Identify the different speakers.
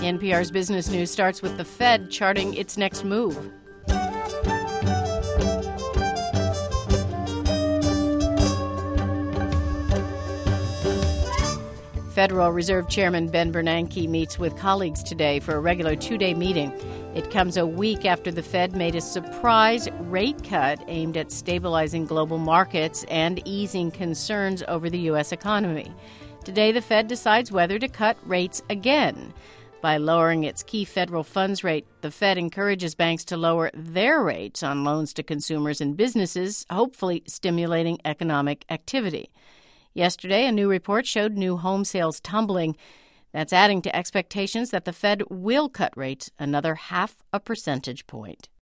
Speaker 1: NPR's Business News starts with the Fed charting its next move. Federal Reserve Chairman Ben Bernanke meets with colleagues today for a regular two-day meeting. It comes a week after the Fed made a surprise rate cut aimed at stabilizing global markets and easing concerns over the U.S. economy. Today, the Fed decides whether to cut rates again. By lowering its key federal funds rate, the Fed encourages banks to lower their rates on loans to consumers and businesses, hopefully stimulating economic activity. Yesterday, a new report showed new home sales tumbling. That's adding to expectations that the Fed will cut rates another 0.5 percentage point.